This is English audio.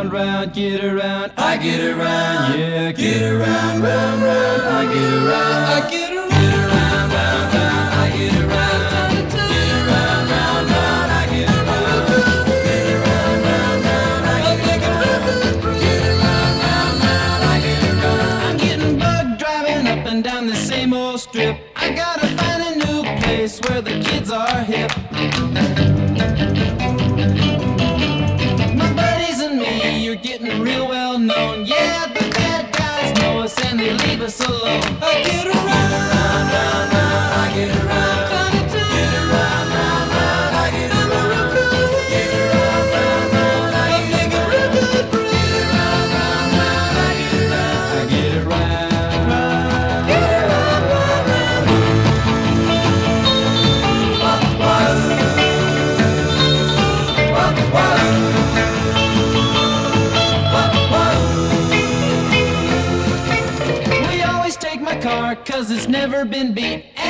around, round, get around. I get around, yeah, get around, round, round. I get around, I get around, round, round. I get around, get around, round, round. I get around, get around, round, round. I get around, get around, round, round. I get around. I'm getting bugged driving up and down the same old strip. I gotta find a new place where the kids are hip. My buddies and me, you're getting real well known. Yeah, the bad guys know us and they leave us alone. I get around, round, round, round. I get around, get around, round, round. I get around, get around, round, round. I get around, get around, round, round. I get around, I get around, get around, round, round. We always take my car, cause it's never been beat.